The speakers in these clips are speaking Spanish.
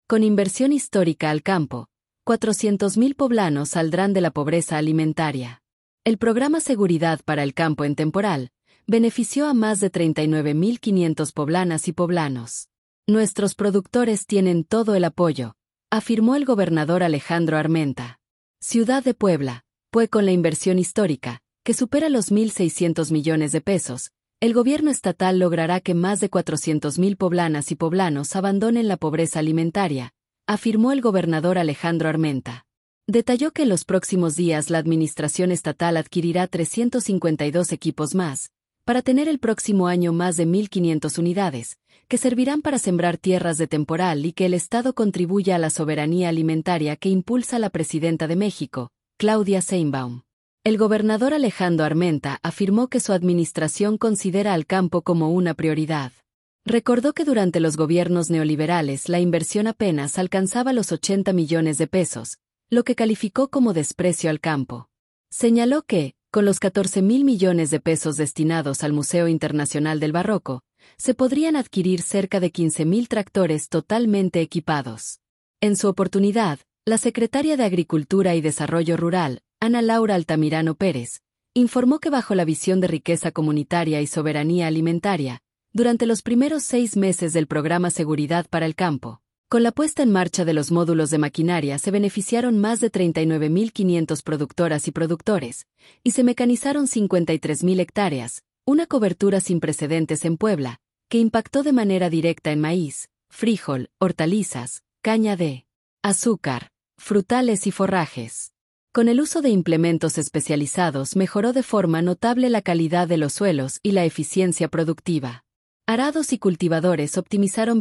Con inversión histórica al campo, 400.000 poblanos saldrán de la pobreza alimentaria. El programa Seguridad para el Campo en temporal benefició a más de 39.500 poblanas y poblanos. Nuestros productores tienen todo el apoyo, afirmó el gobernador Alejandro Armenta. Ciudad de Puebla, pues con la inversión histórica, que supera los 1.600 millones de pesos, el gobierno estatal logrará que más de 400.000 poblanas y poblanos abandonen la pobreza alimentaria, afirmó el gobernador Alejandro Armenta. Detalló que en los próximos días la administración estatal adquirirá 352 equipos más, para tener el próximo año más de 1.500 unidades, que servirán para sembrar tierras de temporal y que el Estado contribuya a la soberanía alimentaria que impulsa la presidenta de México, Claudia Sheinbaum. El gobernador Alejandro Armenta afirmó que su administración considera al campo como una prioridad. Recordó que durante los gobiernos neoliberales la inversión apenas alcanzaba los 80 millones de pesos, lo que calificó como desprecio al campo. Señaló que, con los 14.000 millones de pesos destinados al Museo Internacional del Barroco, se podrían adquirir cerca de 15.000 tractores totalmente equipados. En su oportunidad, la secretaria de Agricultura y Desarrollo Rural, Ana Laura Altamirano Pérez, informó que bajo la visión de riqueza comunitaria y soberanía alimentaria, durante los primeros 6 meses del programa Seguridad para el Campo, con la puesta en marcha de los módulos de maquinaria se beneficiaron más de 39.500 productoras y productores, y se mecanizaron 53.000 hectáreas, una cobertura sin precedentes en Puebla, que impactó de manera directa en maíz, frijol, hortalizas, caña de azúcar, frutales y forrajes. Con el uso de implementos especializados mejoró de forma notable la calidad de los suelos y la eficiencia productiva. Arados y cultivadores optimizaron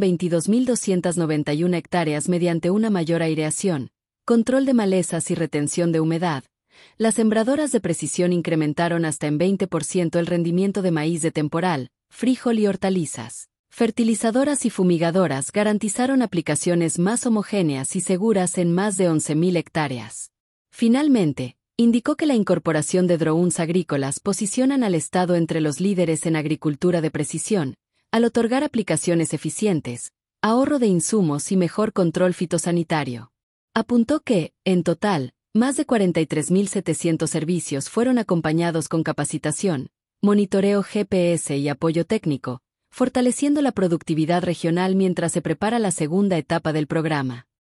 22.291 hectáreas mediante una mayor aireación, control de malezas y retención de humedad. Las sembradoras de precisión incrementaron hasta en 20% el rendimiento de maíz de temporal, frijol y hortalizas. Fertilizadoras y fumigadoras garantizaron aplicaciones más homogéneas y seguras en más de 11.000 hectáreas. Finalmente, indicó que la incorporación de drones agrícolas posicionan al Estado entre los líderes en agricultura de precisión, al otorgar aplicaciones eficientes, ahorro de insumos y mejor control fitosanitario. Apuntó que, en total, más de 43.700 servicios fueron acompañados con capacitación, monitoreo GPS y apoyo técnico, fortaleciendo la productividad regional mientras se prepara la segunda etapa del programa.